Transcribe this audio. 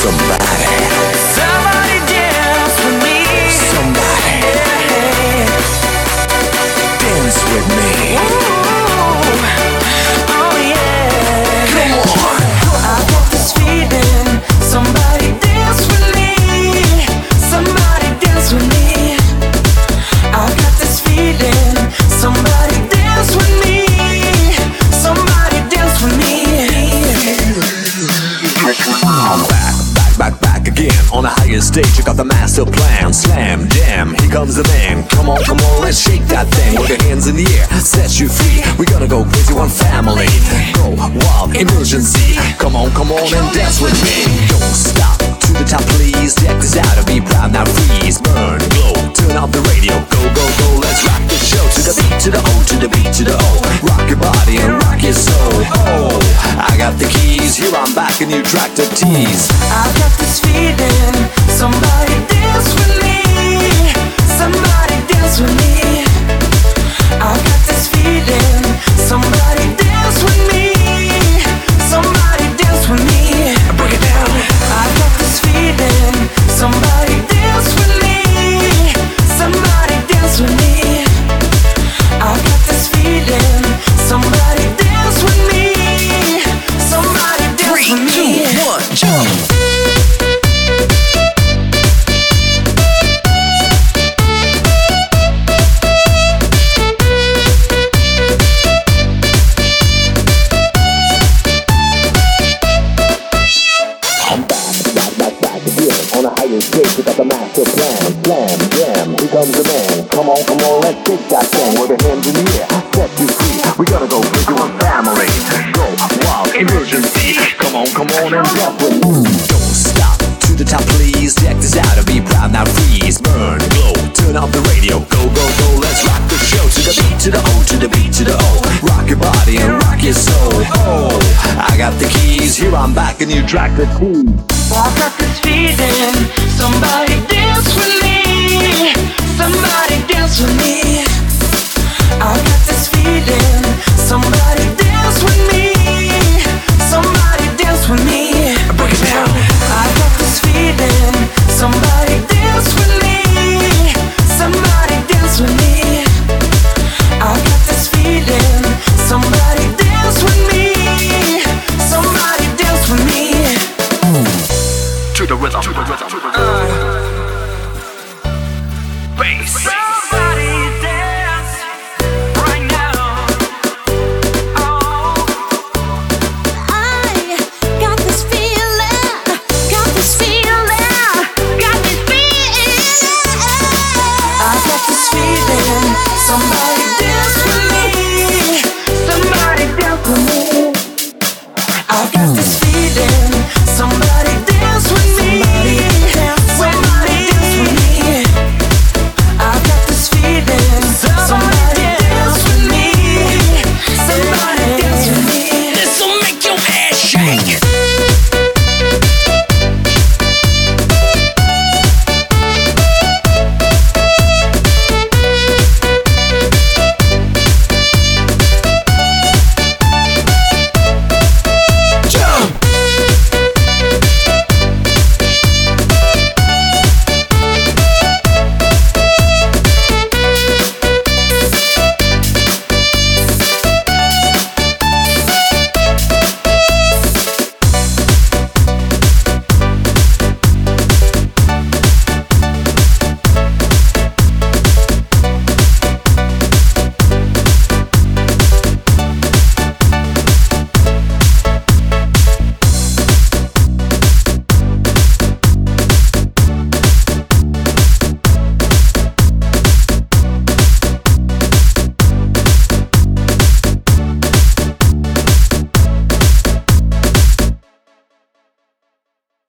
Somebody dance with me. Somebody dance with me. Ooh, oh yeah. Come on. I got this feeling. Somebody dance with me. Somebody dance with me. I got this feeling. Somebody dance with me. Somebody dance with me. Back again on the highest stage. You got the master plan. Slam, jam, here comes the man. Come on, let's shake that thing. With your hands in the air, set you free. We gotta go crazy, one family. Go wild, emergency. Come on and dance with me. Don't stop, to the top please. Check this out and be proud, now freeze. Burn, glow, turn up the radio. Go, let's rock the show. To the beat, to the O, to the beat, to the O. Rock your body and rock your soul. Oh, I got the keys, here I'm back, a new track to tease. I got this feeling. Somebody dance with me. Somebody dance with me. I got this feeling. Somebody dance with me. Somebody dance with me. Break it down. I got this feeling. Somebody dance with me. Somebody dance with me. I got this feeling. Somebody dance with me. Somebody dance with me. 3, 2, 1, jump. Got the master plan, slam, jam, here comes the man. Come on, let's take that thing. With your hands in the air, set you free. We gotta go crazy, one family. Go wild, emergency. Come on and dance with me. Don't stop, to the top please. Check this out and be proud, now freeze. Burn, glow, turn up the radio. Go, let's rock the show. To the beat, to the O, to the beat, to the O. Rock your body and rock your soul. Oh, I got the keys, here I'm back, a new track to tease. I got this feeling. Somebody dance with me. Somebody dance with me. I got this feeling.